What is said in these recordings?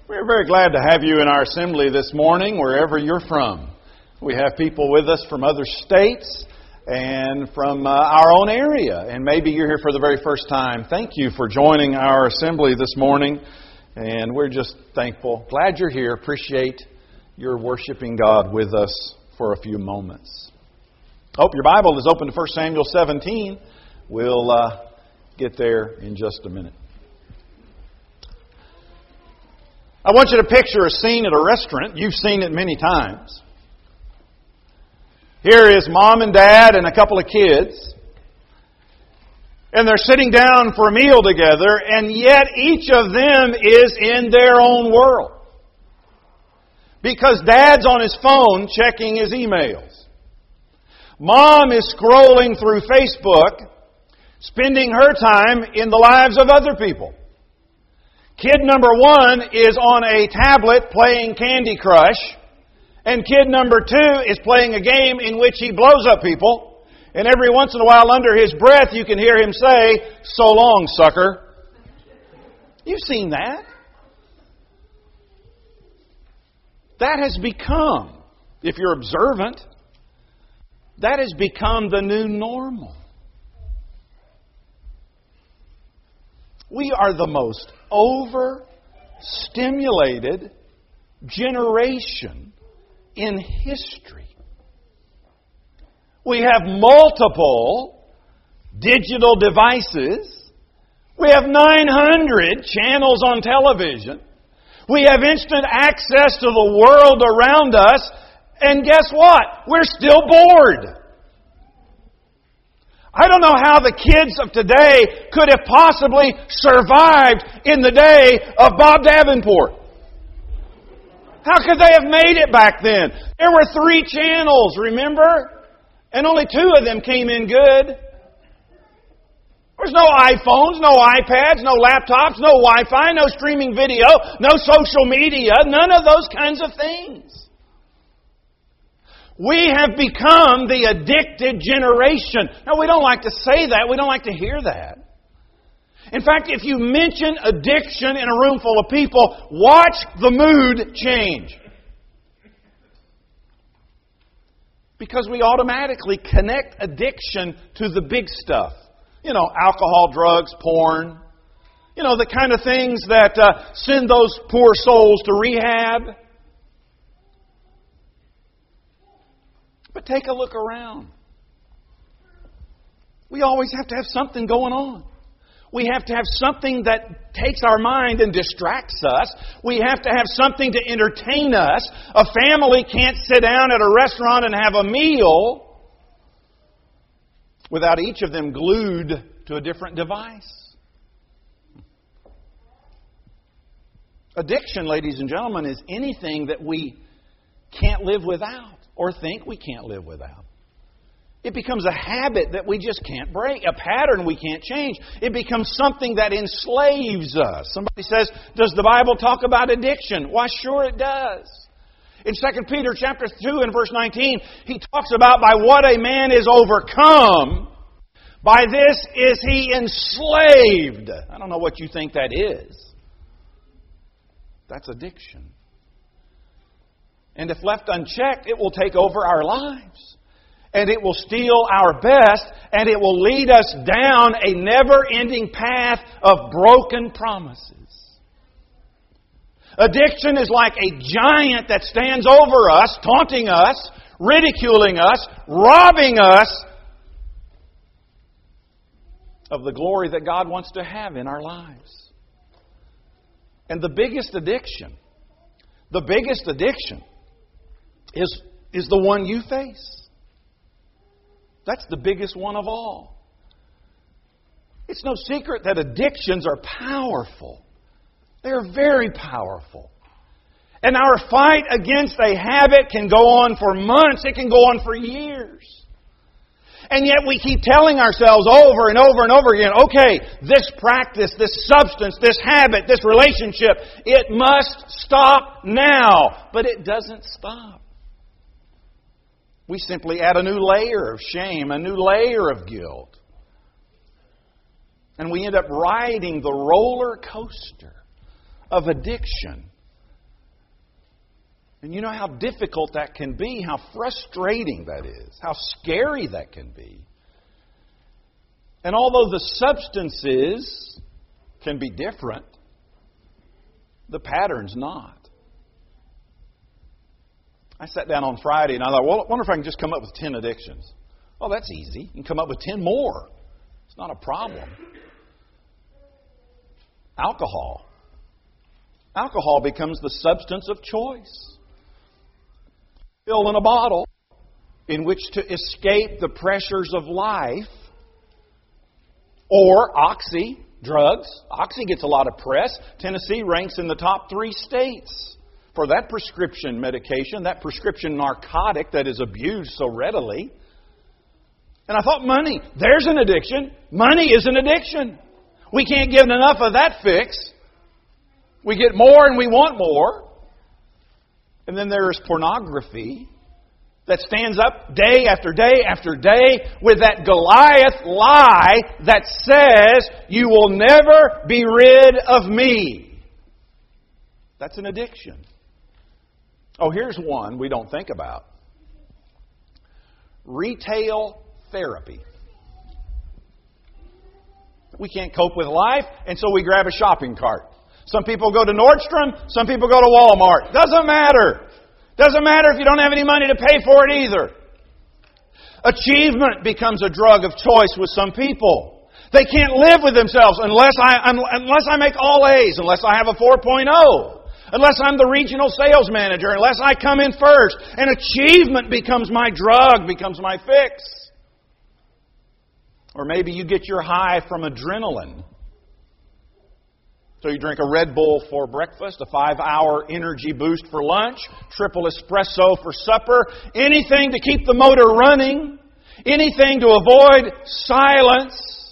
We're very glad to have you in our assembly this morning, wherever you're from. We have people with us from other states and from our own area, and maybe you're here for the very first time. Thank you for joining our assembly this morning, and we're just thankful. Glad you're here. Appreciate your worshiping God with us for a few moments. Hope your Bible is open to 1 Samuel 17. We'll get there in just a minute. I want you to picture a scene at a restaurant. You've seen it many times. Here is mom and dad and a couple of kids. And they're sitting down for a meal together, and yet each of them is in their own world. Because dad's on his phone checking his emails. Mom is scrolling through Facebook, spending her time in the lives of other people. Kid number 1 is on a tablet playing Candy Crush, and kid number 2 is playing a game in which he blows up people, and every once in a while under his breath you can hear him say, "So long, sucker." You've seen that. That has become, if you're observant, that has become the new normal. We are the most overstimulated generation in history. We have multiple digital devices. We have 900 channels on television. We have instant access to the world around us. And guess what? We're still bored. I don't know how the kids of today could have possibly survived in the day of Bob Davenport. How could they have made it back then? There were 3 channels, remember? And only 2 of them came in good. There's no iPhones, no iPads, no laptops, no Wi-Fi, no streaming video, no social media, none of those kinds of things. We have become the addicted generation. Now, we don't like to say that. We don't like to hear that. In fact, if you mention addiction in a room full of people, watch the mood change. Because we automatically connect addiction to the big stuff. You know, alcohol, drugs, porn. You know, the kind of things that send those poor souls to rehab. But take a look around. We always have to have something going on. We have to have something that takes our mind and distracts us. We have to have something to entertain us. A family can't sit down at a restaurant and have a meal without each of them glued to a different device. Addiction, ladies and gentlemen, is anything that we can't live without or think we can't live without. It becomes a habit that we just can't break, a pattern we can't change. It becomes something that enslaves us. Somebody says, does the Bible talk about addiction? Why, sure it does. In 2 Peter chapter 2 and verse 19, he talks about by what a man is overcome, by this is he enslaved. I don't know what you think that is. That's addiction. And if left unchecked, it will take over our lives. And it will steal our best. And it will lead us down a never-ending path of broken promises. Addiction is like a giant that stands over us, taunting us, ridiculing us, robbing us of the glory that God wants to have in our lives. And the biggest addiction is the one you face. That's the biggest one of all. It's no secret that addictions are powerful. They are very powerful. And our fight against a habit can go on for months. It can go on for years. And yet we keep telling ourselves over and over and over again, okay, this practice, this substance, this habit, this relationship, it must stop now. But it doesn't stop. We simply add a new layer of shame, a new layer of guilt. And we end up riding the roller coaster of addiction And you know how difficult that can be, how frustrating that is, how scary that can be. And although the substances can be different, the pattern's not. I sat down on Friday and I thought, well, I wonder if I can just come up with 10 addictions. Well, that's easy. You can come up with 10 more. It's not a problem. Alcohol. Alcohol becomes the substance of choice. Fill in a bottle in which to escape the pressures of life. Or Oxy, drugs. Oxy gets a lot of press. Tennessee ranks in the top 3 states for that prescription medication, that prescription narcotic that is abused so readily. And I thought, money, there's an addiction. Money is an addiction. We can't get enough of that fix. We get more and we want more. And then there's pornography that stands up day after day after day with that Goliath lie that says, you will never be rid of me. That's an addiction. Oh, here's one we don't think about. Retail therapy. We can't cope with life, and so we grab a shopping cart. Some people go to Nordstrom, some people go to Walmart. Doesn't matter. Doesn't matter if you don't have any money to pay for it either. Achievement becomes a drug of choice with some people. They can't live with themselves unless I make all A's, unless I have a 4.0. Unless I'm the regional sales manager, unless I come in first. And achievement becomes my drug, becomes my fix. Or maybe you get your high from adrenaline. So you drink a Red Bull for breakfast, a 5-hour energy boost for lunch, triple espresso for supper, anything to keep the motor running, anything to avoid silence.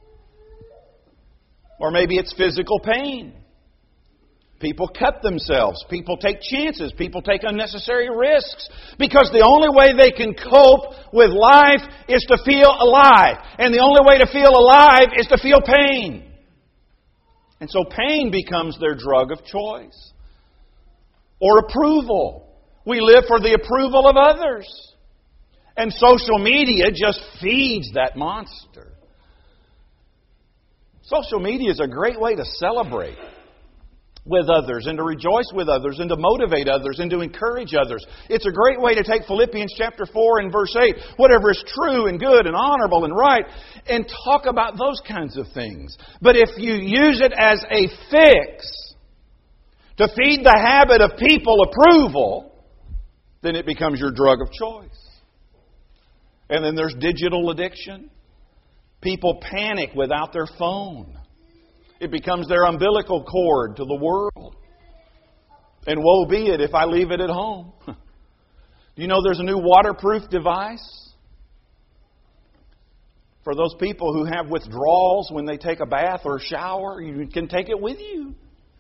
Or maybe it's physical pain. People cut themselves. People take chances. People take unnecessary risks. Because the only way they can cope with life is to feel alive. And the only way to feel alive is to feel pain. And so pain becomes their drug of choice. Or approval. We live for the approval of others. And social media just feeds that monster. Social media is a great way to celebrate with others and to rejoice with others and to motivate others and to encourage others. It's a great way to take Philippians chapter 4 and verse 8, whatever is true and good and honorable and right, and talk about those kinds of things. But if you use it as a fix to feed the habit of people approval, then it becomes your drug of choice. And then there's digital addiction. People panic without their phone. It becomes their umbilical cord to the world. And woe be it if I leave it at home. Do you know there's a new waterproof device? For those people who have withdrawals when they take a bath or a shower, you can take it with you.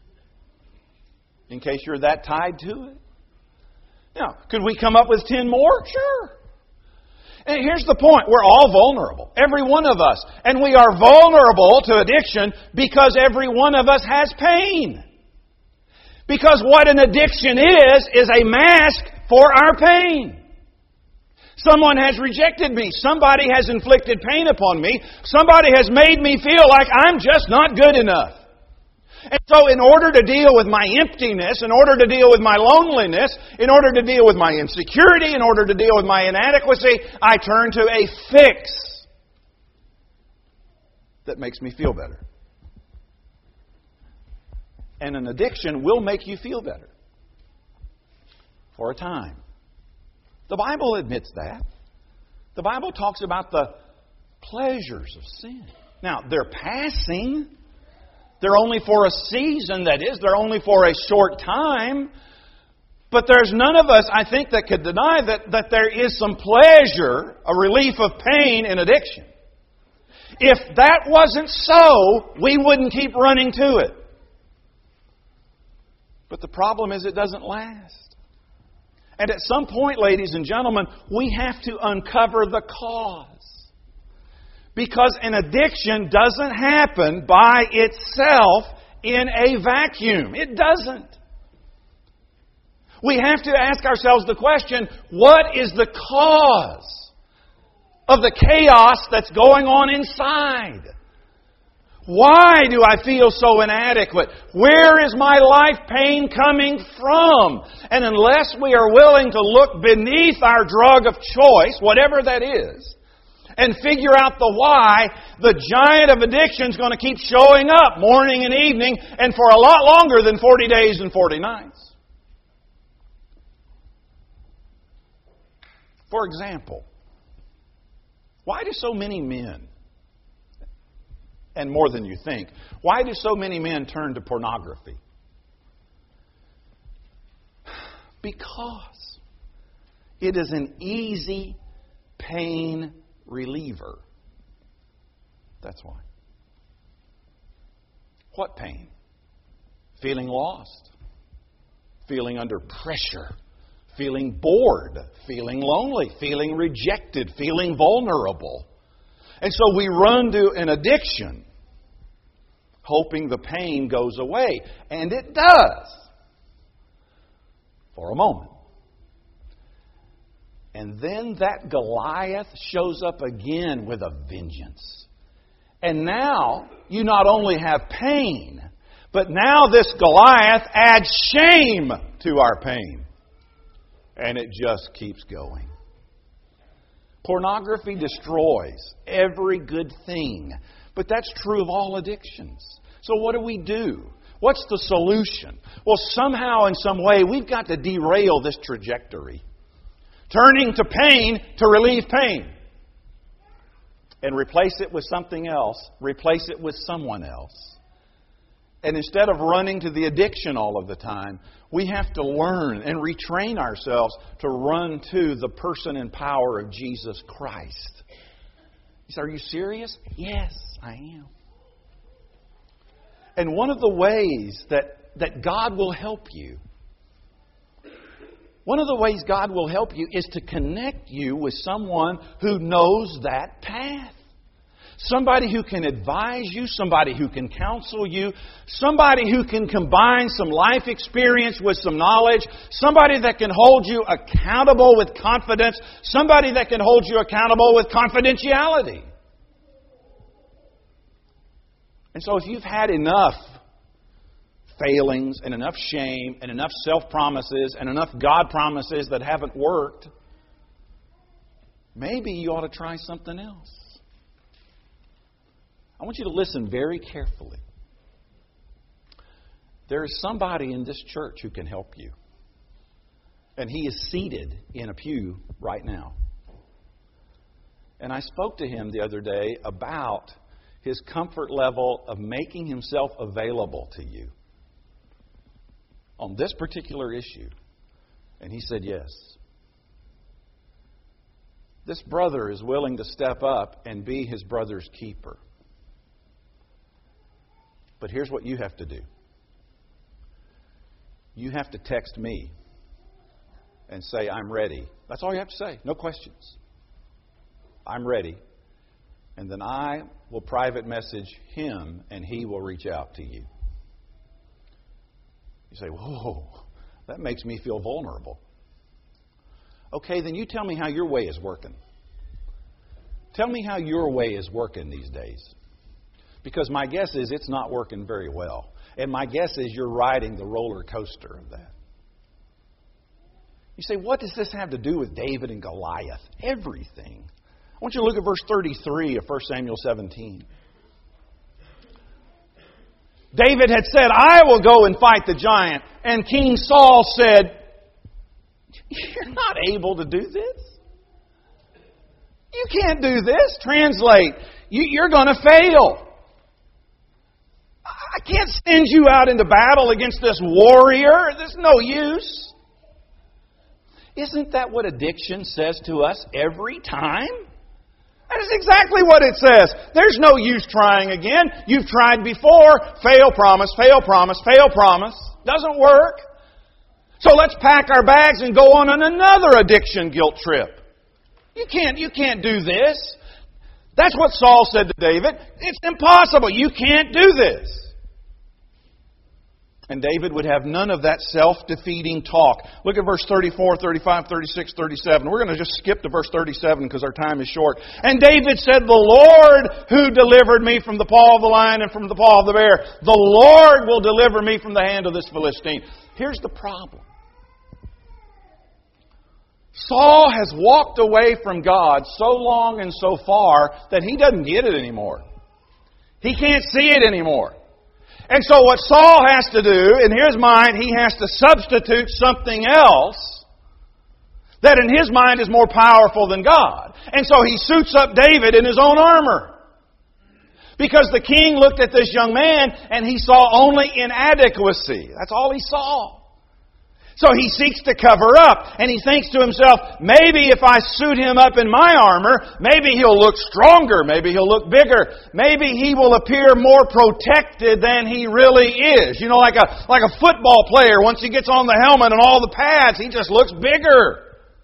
In case you're that tied to it. Now, could we come up with 10 more? Sure. And here's the point. We're all vulnerable. Every one of us. And we are vulnerable to addiction because every one of us has pain. Because what an addiction is a mask for our pain. Someone has rejected me. Somebody has inflicted pain upon me. Somebody has made me feel like I'm just not good enough. And so in order to deal with my emptiness, in order to deal with my loneliness, in order to deal with my insecurity, in order to deal with my inadequacy, I turn to a fix that makes me feel better. And an addiction will make you feel better for a time. The Bible admits that. The Bible talks about the pleasures of sin. Now, they're passing. They're only for a season, that is. They're only for a short time. But there's none of us, I think, that could deny that there is some pleasure, a relief of pain in addiction. If that wasn't so, we wouldn't keep running to it. But the problem is it doesn't last. And at some point, ladies and gentlemen, we have to uncover the cause. Because an addiction doesn't happen by itself in a vacuum. It doesn't. We have to ask ourselves the question, what is the cause of the chaos that's going on inside? Why do I feel so inadequate? Where is my life pain coming from? And unless we are willing to look beneath our drug of choice, whatever that is, and figure out the why, the giant of addiction is going to keep showing up morning and evening and for a lot longer than 40 days and 40 nights. For example, why do so many men, and more than you think, why do so many men turn to pornography? Because it is an easy pain reliever. That's why. What pain? Feeling lost. Feeling under pressure. Feeling bored. Feeling lonely. Feeling rejected. Feeling vulnerable. And so we run to an addiction, hoping the pain goes away. And it does. For a moment. And then that Goliath shows up again with a vengeance. And now you not only have pain, but now this Goliath adds shame to our pain. And it just keeps going. Pornography destroys every good thing. But that's true of all addictions. So what do? What's the solution? Well, somehow, in some way, we've got to derail this trajectory. Turning to pain to relieve pain. And replace it with something else. Replace it with someone else. And instead of running to the addiction all of the time, we have to learn and retrain ourselves to run to the person and power of Jesus Christ. You say, are you serious? Yes, I am. And one of the ways that God will help you, is to connect you with someone who knows that path. Somebody who can advise you, somebody who can counsel you, somebody who can combine some life experience with some knowledge, somebody that can hold you accountable with confidence, somebody that can hold you accountable with confidentiality. And so if you've had enough failings and enough shame and enough self-promises and enough God promises that haven't worked, maybe you ought to try something else. I want you to listen very carefully. There is somebody in this church who can help you. And he is seated in a pew right now. And I spoke to him the other day about his comfort level of making himself available to you on this particular issue. And he said yes. This brother is willing to step up and be his brother's keeper. But here's what you have to do. You have to text me and say, I'm ready. That's all you have to say. No questions. I'm ready. And then I will private message him and he will reach out to you. You say, whoa, that makes me feel vulnerable. Okay, then you tell me how your way is working. Tell me how your way is working these days. Because my guess is it's not working very well. And my guess is you're riding the roller coaster of that. You say, what does this have to do with David and Goliath? Everything. I want you to look at verse 33 of 1 Samuel 17. David had said, I will go and fight the giant. And King Saul said, you're not able to do this. You can't do this. Translate, you're going to fail. I can't send you out into battle against this warrior. There's no use. Isn't that what addiction says to us every time? That is exactly what it says. There's no use trying again. You've tried before. Fail, promise, fail, promise, fail, promise. Doesn't work. So let's pack our bags and go on another addiction guilt trip. You can't do this. That's what Saul said to David. It's impossible. You can't do this. And David would have none of that self-defeating talk. Look at verse 34, 35, 36, 37. We're going to just skip to verse 37 because our time is short. And David said, "The Lord who delivered me from the paw of the lion and from the paw of the bear, the Lord will deliver me from the hand of this Philistine." Here's the problem. Saul has walked away from God so long and so far that he doesn't get it anymore. He can't see it anymore. And so what Saul has to do, in his mind, he has to substitute something else that in his mind is more powerful than God. And so he suits up David in his own armor. Because the king looked at this young man and he saw only inadequacy. That's all he saw. So he seeks to cover up, and he thinks to himself, maybe if I suit him up in my armor, maybe he'll look stronger, maybe he'll look bigger, maybe he will appear more protected than he really is. You know, like a football player, once he gets on the helmet and all the pads, he just looks bigger.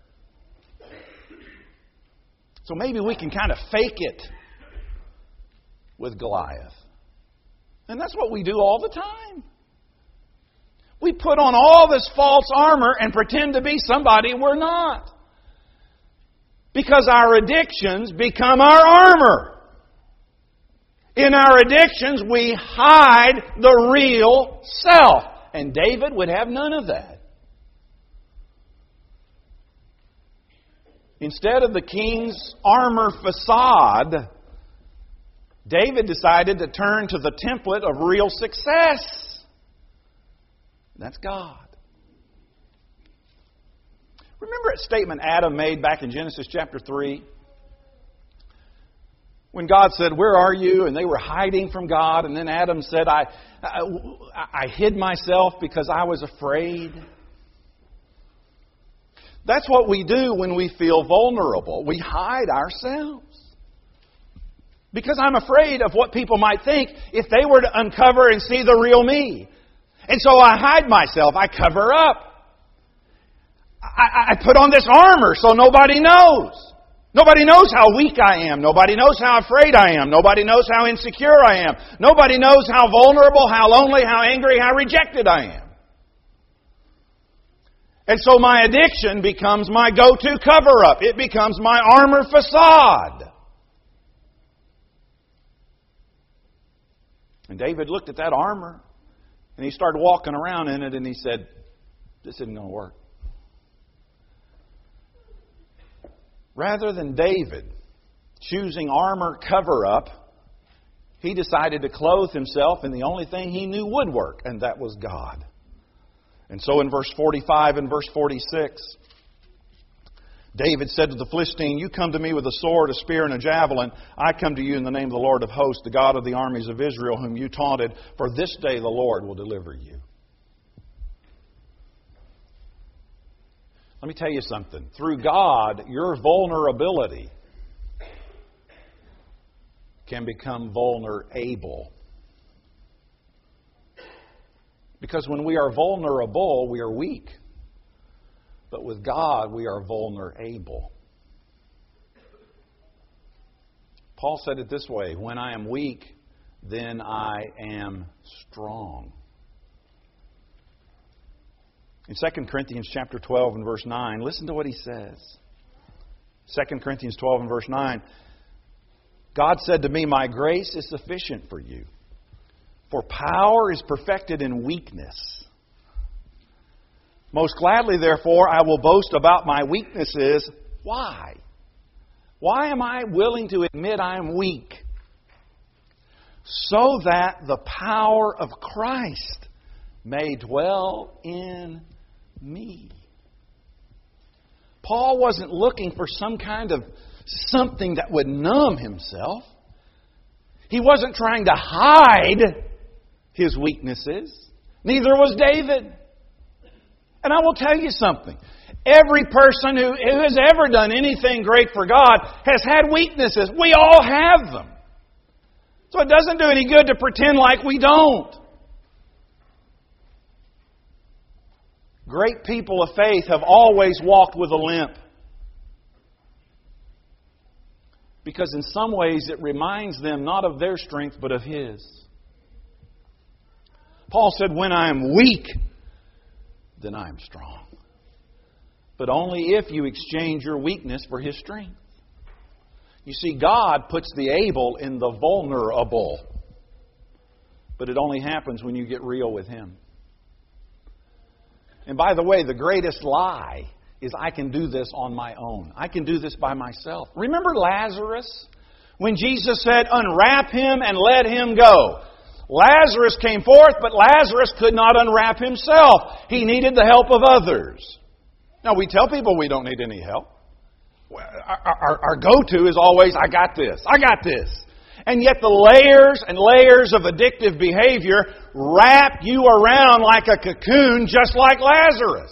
So maybe we can kind of fake it with Goliath. And that's what we do all the time. We put on all this false armor and pretend to be somebody we're not. Because our addictions become our armor. In our addictions, we hide the real self. And David would have none of that. Instead of the king's armor facade, David decided to turn to the template of real success. That's God. Remember that statement Adam made back in Genesis chapter 3? When God said, "Where are you?" And they were hiding from God. And then Adam said, I hid myself because I was afraid. That's what we do when we feel vulnerable. We hide ourselves. Because I'm afraid of what people might think if they were to uncover and see the real me. And so I hide myself. I cover up. I put on this armor so nobody knows. Nobody knows how weak I am. Nobody knows how afraid I am. Nobody knows how insecure I am. Nobody knows how vulnerable, how lonely, how angry, how rejected I am. And so my addiction becomes my go-to cover-up. It becomes my armor facade. And David looked at that armor. And he started walking around in it and he said, "This isn't going to work." Rather than David choosing armor cover-up, he decided to clothe himself in the only thing he knew would work, and that was God. And so in verse 45 and verse 46, David said to the Philistine, "You come to me with a sword, a spear, and a javelin. I come to you in the name of the Lord of hosts, the God of the armies of Israel, whom you taunted. For this day the Lord will deliver you." Let me tell you something. Through God, your vulnerability can become vulnerable. Because when we are vulnerable, we are weak. But with God, we are vulnerable. Paul said it this way, "When I am weak, then I am strong." In 2 Corinthians chapter 12 and verse 9, listen to what he says. 2 Corinthians 12 and verse 9, "God said to me, my grace is sufficient for you, for power is perfected in weakness. Most gladly, therefore, I will boast about my weaknesses." Why? Why am I willing to admit I am weak? "So that the power of Christ may dwell in me." Paul wasn't looking for some kind of something that would numb himself. He wasn't trying to hide his weaknesses. Neither was David. And I will tell you something. Every person who has ever done anything great for God has had weaknesses. We all have them. So it doesn't do any good to pretend like we don't. Great people of faith have always walked with a limp. Because in some ways it reminds them not of their strength but of His. Paul said, when I am weak, then I am strong. But only if you exchange your weakness for His strength. You see, God puts the able in the vulnerable. But it only happens when you get real with Him. And by the way, the greatest lie is I can do this on my own. I can do this by myself. Remember Lazarus? When Jesus said, unwrap him and let him go. Lazarus came forth, but Lazarus could not unwrap himself. He needed the help of others. Now, we tell people we don't need any help. Our go-to is always, I got this. I got this. And yet the layers and layers of addictive behavior wrap you around like a cocoon, just like Lazarus.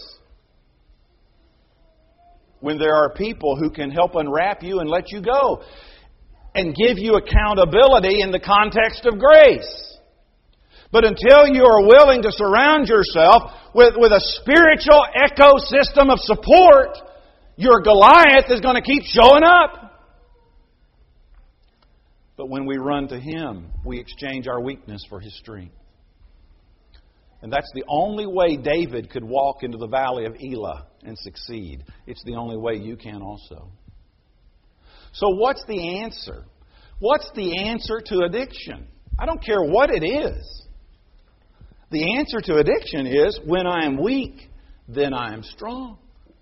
When there are people who can help unwrap you and let you go and give you accountability in the context of grace. But until you are willing to surround yourself with a spiritual ecosystem of support, your Goliath is going to keep showing up. But when we run to Him, we exchange our weakness for His strength. And that's the only way David could walk into the valley of Elah and succeed. It's the only way you can also. So what's the answer? What's the answer to addiction? I don't care what it is. The answer to addiction is, when I am weak, then I am strong.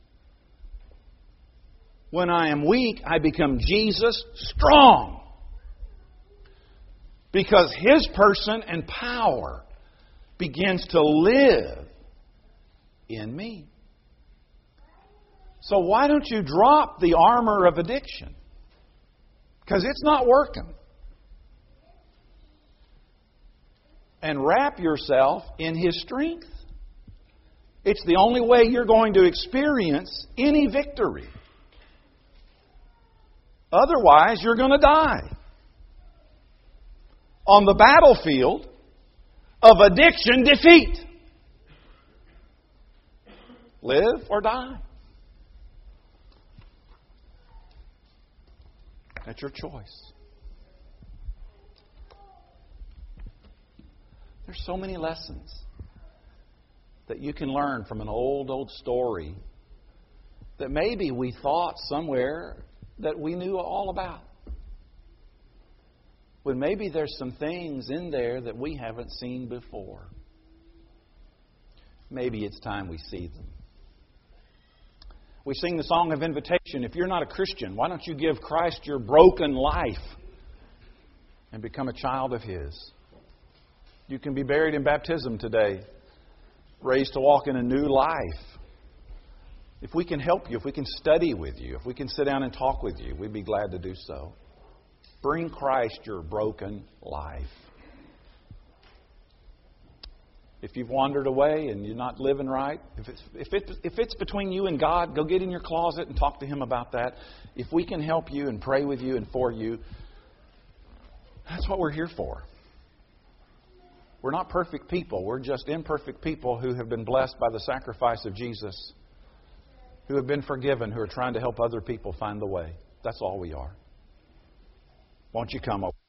When I am weak, I become Jesus strong. Because His person and power begins to live in me. So why don't you drop the armor of addiction? Because it's not working. And wrap yourself in His strength. It's the only way you're going to experience any victory. Otherwise, you're going to die. On the battlefield of addiction defeat. Live or die. That's your choice. There's so many lessons that you can learn from an old story that maybe we thought somewhere that we knew all about. When maybe there's some things in there that we haven't seen before. Maybe it's time we see them. We sing the song of invitation. If you're not a Christian, why don't you give Christ your broken life and become a child of His? You can be buried in baptism today, raised to walk in a new life. If we can help you, if we can study with you, if we can sit down and talk with you, we'd be glad to do so. Bring Christ your broken life. If you've wandered away and you're not living right, if it's between you and God, go get in your closet and talk to Him about that. If we can help you and pray with you and for you, that's what we're here for. We're not perfect people. We're just imperfect people who have been blessed by the sacrifice of Jesus, who have been forgiven, who are trying to help other people find the way. That's all we are. Won't you come over?